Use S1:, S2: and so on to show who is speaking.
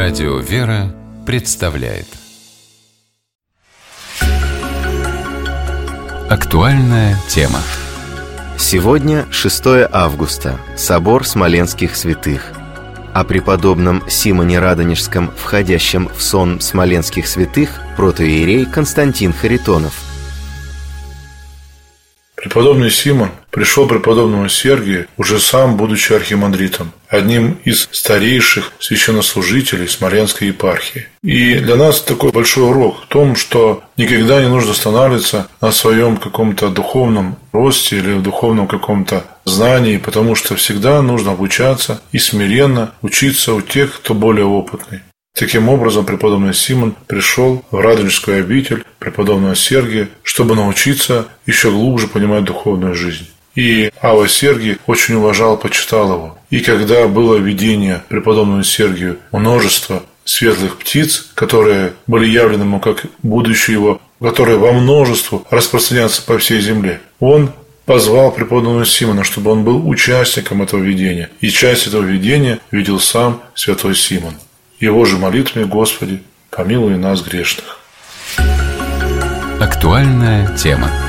S1: Радио «Вера» представляет актуальная тема.
S2: Сегодня 6 августа, собор Смоленских святых. О преподобном Симоне Радонежском, входящем в сон Смоленских святых, протоиерей Константин Харитонов.
S3: Преподобный Симон пришел преподобному Сергию, уже сам будучи архимандритом, одним из старейших священнослужителей Смоленской епархии. И для нас такой большой урок в том, что никогда не нужно останавливаться на своем каком-то духовном росте или в духовном каком-то знании, потому что всегда нужно обучаться и смиренно учиться у тех, кто более опытный. Таким образом, преподобный Симон пришел в Радонежскую обитель преподобного Сергия, чтобы научиться еще глубже понимать духовную жизнь. И Авва Сергий очень уважал, почитал его. И когда было видение преподобному Сергию множество светлых птиц, которые были явлены ему как будущее его, которые во множеству распространятся по всей земле, он позвал преподобного Симона, чтобы он был участником этого видения. И часть этого видения видел сам святой Симон. Его же молитвами: Господи, помилуй нас грешных.
S1: Актуальная тема.